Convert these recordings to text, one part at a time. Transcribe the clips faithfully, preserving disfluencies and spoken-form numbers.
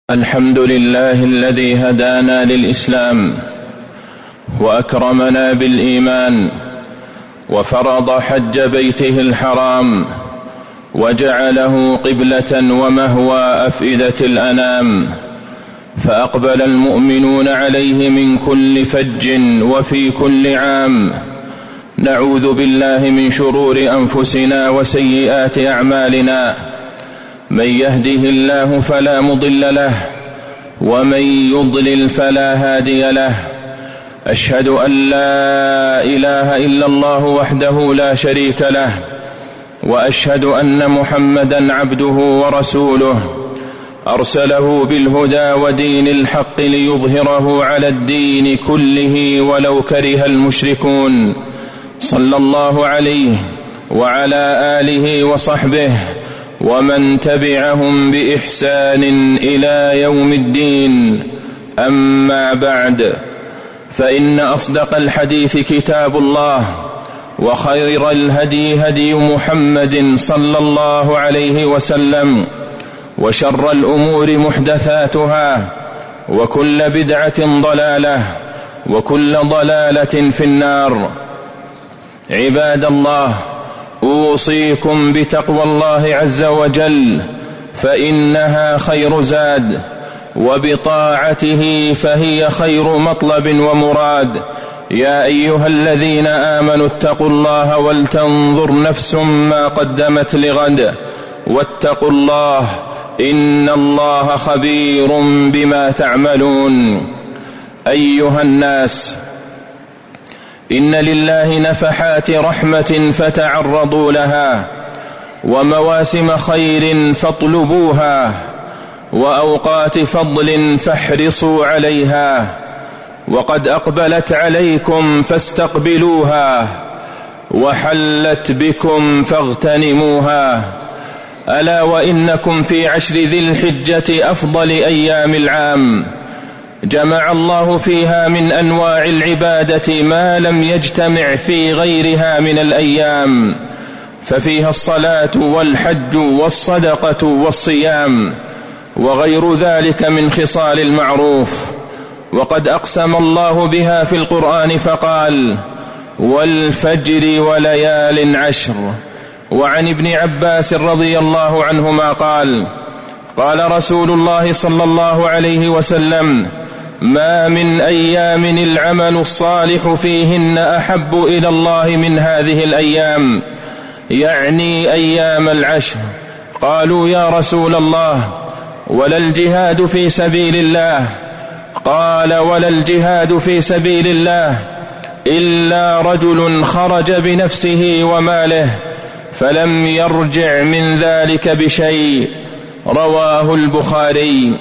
الحمد لله الذي هدانا للإسلام وأكرمنا بالإيمان وفرض حج بيته الحرام وجعله قبلة ومهوى أفئدة الأنام، فأقبل المؤمنون عليه من كل فج وفي كل عام. نعوذ بالله من شرور أنفسنا وسيئات أعمالنا، من يهده الله فلا مضل له ومن يضلل فلا هادي له. أشهد أن لا إله إلا الله وحده لا شريك له، وأشهد أن محمدًا عبده ورسوله، أرسله بالهدى ودين الحق ليظهره على الدين كله ولو كره المشركون، صلى الله عليه وعلى آله وصحبه ومن تبعهم بإحسان إلى يوم الدين. أما بعد، فإن أصدق الحديث كتاب الله، وخير الهدي هدي محمد صلى الله عليه وسلم، وشر الأمور محدثاتها، وكل بدعة ضلالة، وكل ضلالة في النار. عباد الله، أوصيكم بتقوى الله عز وجل، فإنها خير زاد، وبطاعته فهي خير مطلب ومراد. يا أيها الذين آمنوا اتقوا الله ولتنظر نفس ما قدمت لغد، واتقوا الله إن الله خبير بما تعملون. أيها الناس، إن لله نفحات رحمة فتعرضوا لها، ومواسم خير فاطلبوها، وأوقات فضل فاحرصوا عليها، وقد أقبلت عليكم فاستقبلوها، وحلت بكم فاغتنموها. ألا وإنكم في عشر ذي الحجة أفضل أيام العام، جمع الله فيها من أنواع العبادة ما لم يجتمع في غيرها من الأيام، ففيها الصلاة والحج والصدقة والصيام وغير ذلك من خصال المعروف. وقد أقسم الله بها في القرآن فقال: والفجر وليال عشر. وعن ابن عباس رضي الله عنهما قال: قال رسول الله صلى الله عليه وسلم: ما من أيام العمل الصالح فيهن أحب إلى الله من هذه الأيام، يعني أيام العشر. قالوا: يا رسول الله، ولا الجهاد في سبيل الله؟ قال: ولا الجهاد في سبيل الله إلا رجل خرج بنفسه وماله فلم يرجع من ذلك بشيء. رواه البخاري.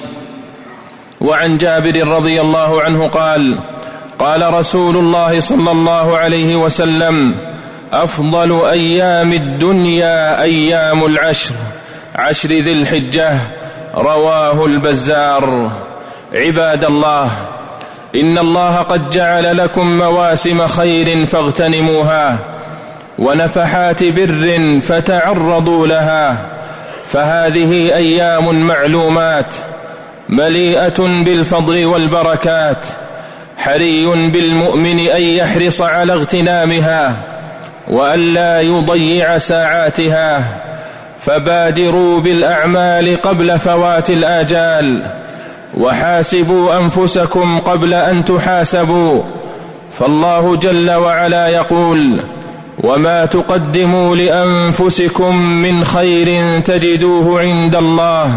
وعن جابر رضي الله عنه قال: قال رسول الله صلى الله عليه وسلم: أفضل أيام الدنيا أيام العشر، عشر ذي الحجة. رواه البزار. عباد الله، إن الله قد جعل لكم مواسم خير فاغتنموها، ونفحات بر فتعرضوا لها، فهذه أيام معلومات مليئة بالفضل والبركات، حري بالمؤمن أن يحرص على اغتنامها وأن لا يضيع ساعاتها، فبادروا بالأعمال قبل فوات الآجال، وحاسبوا أنفسكم قبل أن تحاسبوا، فالله جل وعلا يقول: وما تقدموا لأنفسكم من خير تجدوه عند الله.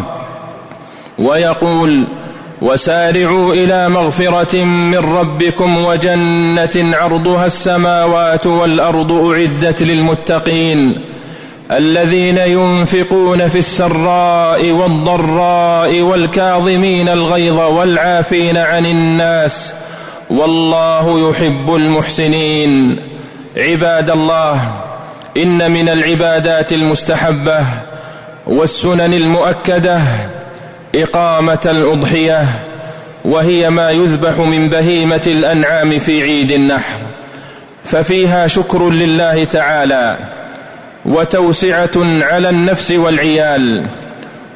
ويقول: وسارعوا إلى مغفرة من ربكم وجنة عرضها السماوات والأرض أعدت للمتقين، الذين ينفقون في السراء والضراء والكاظمين الغيظ والعافين عن الناس، والله يحب المحسنين. عباد الله، إن من العبادات المستحبة والسنن المؤكدة إقامة الأضحية، وهي ما يذبح من بهيمة الأنعام في عيد النحر، ففيها شكر لله تعالى، وتوسعة على النفس والعيال،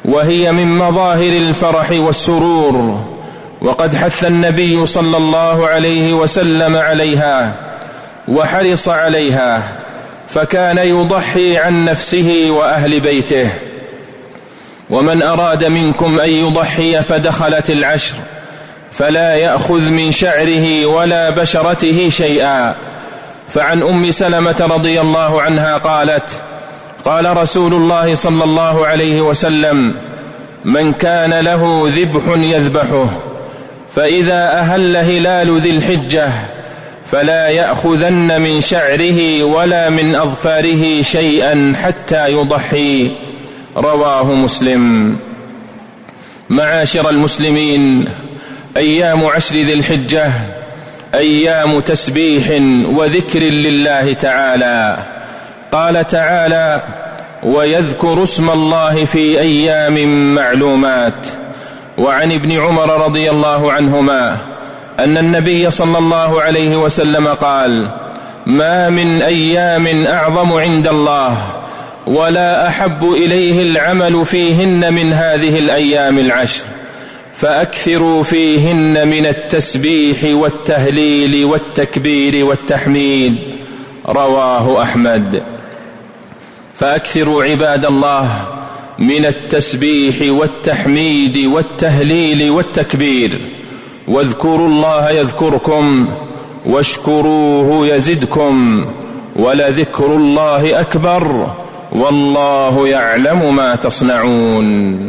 وهي من مظاهر الفرح والسرور، وقد حث النبي صلى الله عليه وسلم عليها وحرص عليها، فكان يضحي عن نفسه وأهل بيته. ومن أراد منكم أن يضحي فدخلت العشر فلا يأخذ من شعره ولا بشرته شيئا. فعن أم سلمة رضي الله عنها قالت: قال رسول الله صلى الله عليه وسلم: من كان له ذبح يذبحه، فإذا أهل هلال ذي الحجة فلا يأخذن من شعره ولا من أظفاره شيئا حتى يضحي. رواه مسلم. معاشر المسلمين، أيام عشر ذي الحجة أيام تسبيح وذكر لله تعالى. قال تعالى: ويذكر اسم الله في أيام معلومات. وعن ابن عمر رضي الله عنهما أن النبي صلى الله عليه وسلم قال: ما من أيام أعظم عند الله ولا أحب إليه العمل فيهن من هذه الأيام العشر، فأكثروا فيهن من التسبيح والتهليل والتكبير والتحميد. رواه أحمد. فأكثروا عباد الله من التسبيح والتحميد والتهليل والتكبير، واذكروا الله يذكركم واشكروه يزدكم، ولذكر الله أكبر والله يعلم ما تصنعون.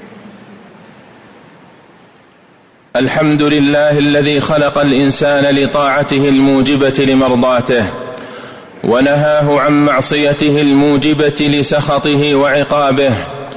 الحمد لله الذي خلق الإنسان لطاعته الموجبة لمرضاته، ونهاه عن معصيته الموجبة لسخطه وعقابه.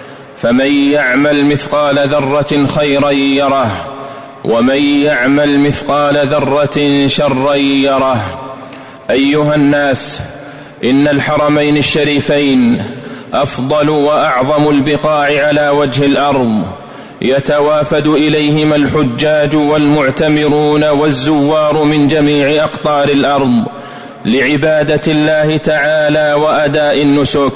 فمن يعمل مثقال ذرة خيرا يره، ومن يعمل مثقال ذرة شرا يره. أيها الناس، إن الحرمين الشريفين أفضل وأعظم البقاع على وجه الأرض، يتوافد إليهما الحجاج والمعتمرون والزوار من جميع أقطار الأرض لعبادة الله تعالى وأداء النسك.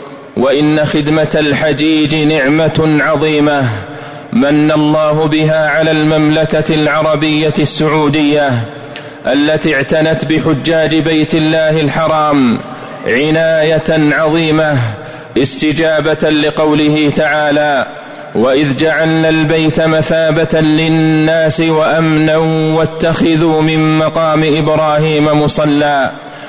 وإن خدمة الحجيج نعمة عظيمة من الله بها على المملكة العربية السعودية، التي اعتنت بحجاج بيت الله الحرام عناية عظيمة، استجابة لقوله تعالى: وإذ جعلنا البيت مثابة للناس وأمنا واتخذوا من مقام إبراهيم مصلى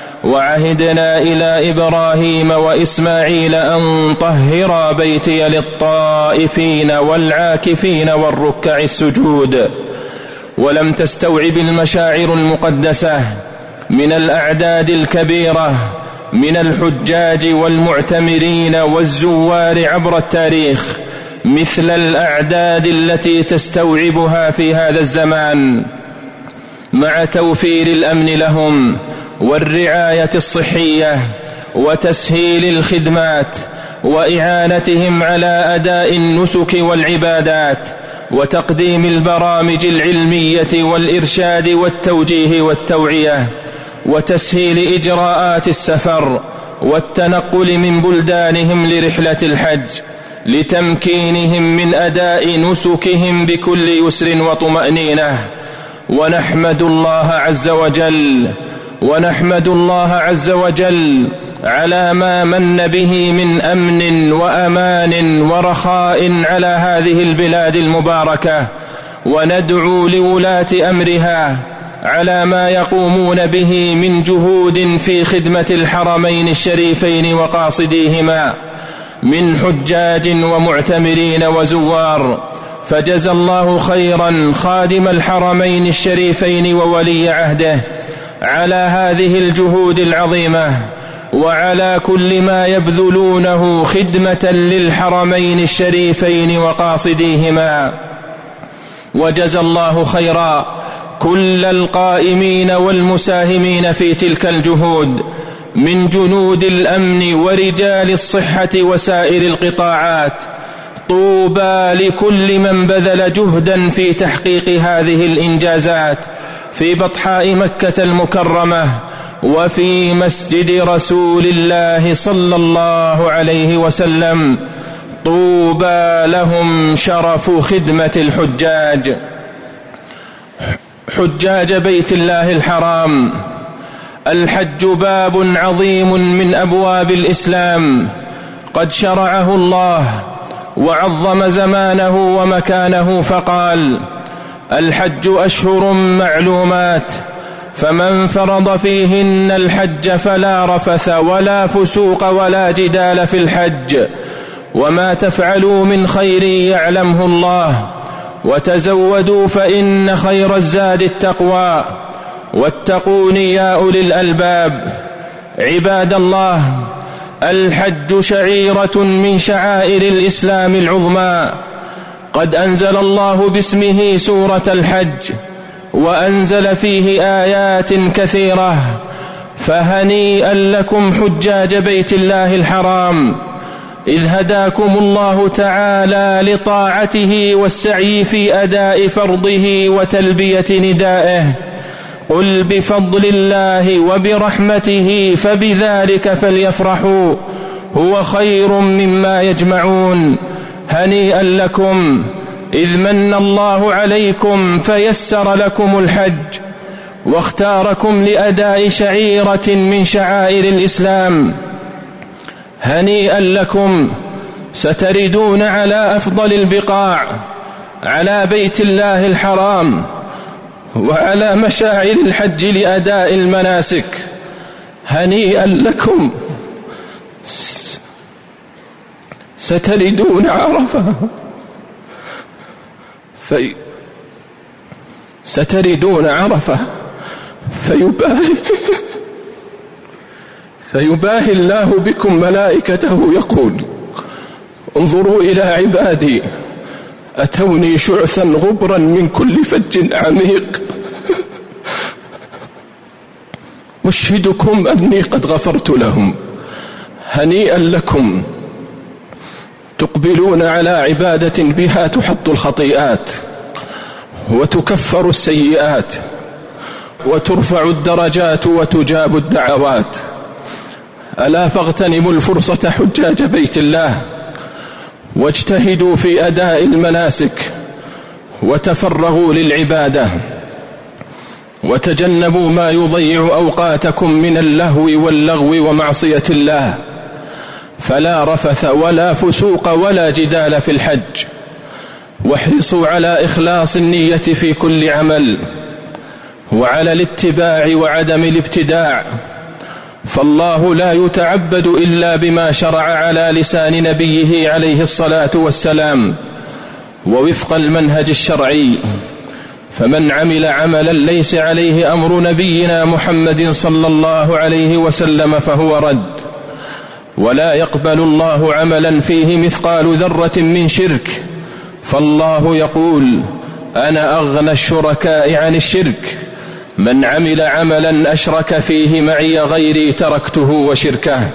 وعهدنا إلى إبراهيم وإسماعيل أن طهرا بيتي للطائفين والعاكفين والركع السجود. ولم تستوعب المشاعر المقدسة من الأعداد الكبيرة من الحجاج والمعتمرين والزوار عبر التاريخ مثل الأعداد التي تستوعبها في هذا الزمان، مع توفير الأمن لهم والرعاية الصحية وتسهيل الخدمات وإعانتهم على أداء النسك والعبادات وتقديم البرامج العلمية والإرشاد والتوجيه والتوعية وتسهيل إجراءات السفر والتنقل من بلدانهم لرحلة الحج، لتمكينهم من أداء نسكهم بكل يسر وطمأنينة. ونحمد الله عز وجل ونحمد الله عز وجل على ما من به من أمن وأمان ورخاء على هذه البلاد المباركة، وندعو لولاة أمرها على ما يقومون به من جهود في خدمة الحرمين الشريفين وقاصديهما من حجاج ومعتمرين وزوار. فجزى الله خيرا خادم الحرمين الشريفين وولي عهده على هذه الجهود العظيمة، وعلى كل ما يبذلونه خدمة للحرمين الشريفين وقاصديهما. وجزى الله خيرا كل القائمين والمساهمين في تلك الجهود من جنود الأمن ورجال الصحة وسائر القطاعات. طوبى لكل من بذل جهدا في تحقيق هذه الإنجازات في بطحاء مكة المكرمة وفي مسجد رسول الله صلى الله عليه وسلم. طوبى لهم شرف خدمة الحجاج. حجاج بيت الله الحرام، الحج باب عظيم من أبواب الإسلام قد شرعه الله وعظم زمانه ومكانه، فقال: الحج أشهر معلومات، فمن فرض فيهن الحج فلا رفث ولا فسوق ولا جدال في الحج، وما تفعلوا من خير يعلمه الله، وتزودوا فإن خير الزاد التقوى، واتقون يا أولي الألباب. عباد الله، الحج شعيرة من شعائر الإسلام العظمى، قد أنزل الله باسمه سورة الحج، وأنزل فيه آيات كثيرة، فهنيئا لكم حجاج بيت الله الحرام، إذ هداكم الله تعالى لطاعته والسعي في أداء فرضه وتلبية ندائه. قل بفضل الله وبرحمته فبذلك فليفرحوا هو خير مما يجمعون. هنيئا لكم إذ من الله عليكم فيسر لكم الحج، واختاركم لأداء شعيرة من شعائر الإسلام. هنيئا لكم، ستردون على أفضل البقاع، على بيت الله الحرام وعلى مشاعر الحج لأداء المناسك. هنيئا لكم، ستردون عرفة في ستردون عرفة فيباهي فيباهي الله بكم ملائكته يقول: انظروا إلى عبادي أتوني شعثا غبرا من كل فج عميق، أشهدكم أني قد غفرت لهم. هنيئا لكم، تقبلون على عبادة بها تحط الخطيئات وتكفر السيئات وترفع الدرجات وتجاب الدعوات. ألا فاغتنموا الفرصة حجاج بيت الله، واجتهدوا في أداء المناسك، وتفرغوا للعبادة، وتجنبوا ما يضيع أوقاتكم من اللهو واللغو ومعصية الله، فلا رفث ولا فسوق ولا جدال في الحج. واحرصوا على إخلاص النية في كل عمل، وعلى الاتباع وعدم الابتداع، فالله لا يتعبد إلا بما شرع على لسان نبيه عليه الصلاة والسلام ووفق المنهج الشرعي. فمن عمل عملا ليس عليه أمر نبينا محمد صلى الله عليه وسلم فهو رد، ولا يقبل الله عملا فيه مثقال ذرة من شرك، فالله يقول: أنا أغنى الشركاء عن الشرك، من عمل عملا أشرك فيه معي غيري تركته وشركه.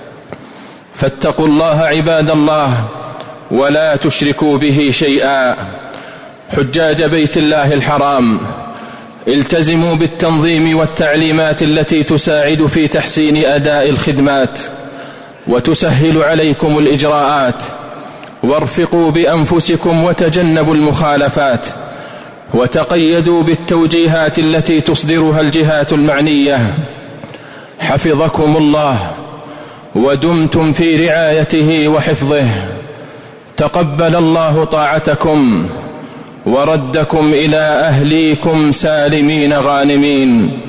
فاتقوا الله عباد الله، ولا تشركوا به شيئا. حجاج بيت الله الحرام، التزموا بالتنظيم والتعليمات التي تساعد في تحسين أداء الخدمات وتسهل عليكم الإجراءات، وارفقوا بأنفسكم وتجنبوا المخالفات، وتقيدوا بالتوجيهات التي تصدرها الجهات المعنية. حفظكم الله ودمتم في رعايته وحفظه. تقبل الله طاعتكم وردكم إلى أهليكم سالمين غانمين.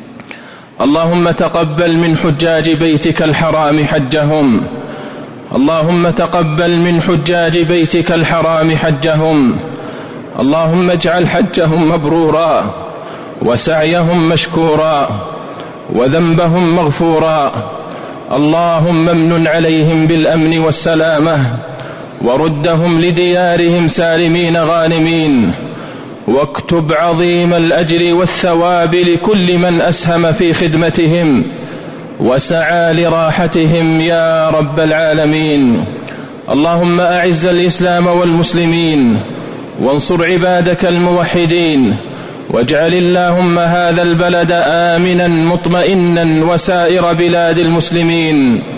اللهم تقبل من حجاج بيتك الحرام حجهم، اللهم تقبل من حجاج بيتك الحرام حجهم، اللهم اجعل حجهم مبرورا وسعيهم مشكورا وذنبهم مغفورا. اللهم امن عليهم بالأمن والسلامة، وردهم لديارهم سالمين غانمين، واكتب عظيم الأجر والثواب لكل من أسهم في خدمتهم وسعى لراحتهم يا رب العالمين. اللهم أعز الإسلام والمسلمين، وانصر عبادك الموحدين، واجعل اللهم هذا البلد آمنا مطمئنا وسائر بلاد المسلمين.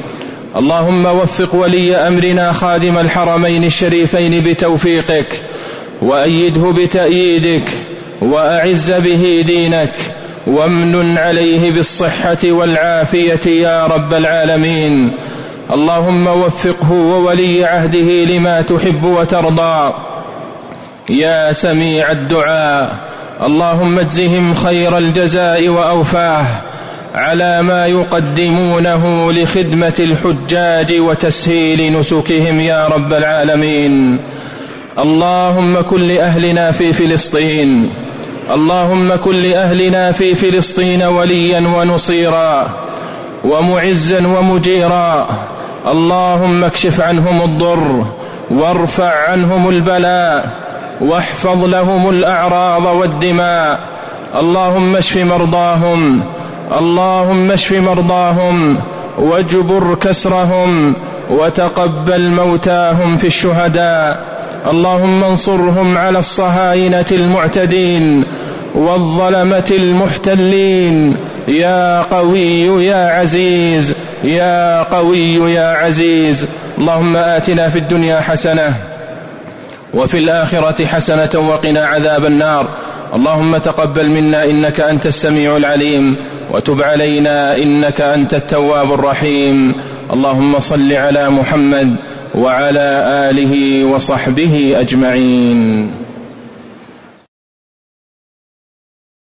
اللهم وفق ولي أمرنا خادم الحرمين الشريفين بتوفيقك، وأيده بتأييدك، وأعز به دينك، وامنن عليه بالصحة والعافية يا رب العالمين. اللهم وفقه وولي عهده لما تحب وترضى يا سميع الدعاء. اللهم اجزهم خير الجزاء وأوفاه على ما يقدمونه لخدمة الحجاج وتسهيل نسكهم يا رب العالمين. اللهم كن لأهلنا في فلسطين اللهم كن لأهلنا في فلسطين وليا ونصيرا ومعزا ومجيرا. اللهم اكشف عنهم الضر وارفع عنهم البلاء واحفظ لهم الأعراض والدماء. اللهم اشف مرضاهم اللهم اشف مرضاهم واجبر كسرهم وتقبل موتاهم في الشهداء. اللهم انصرهم على الصهاينة المعتدين والظلمة المحتلين يا قوي يا عزيز يا قوي يا عزيز. اللهم آتنا في الدنيا حسنة وفي الآخرة حسنة وقنا عذاب النار. اللهم تقبل منا إنك أنت السميع العليم، وتب علينا إنك أنت التواب الرحيم. اللهم صل على محمد وعلى آله وصحبه أجمعين.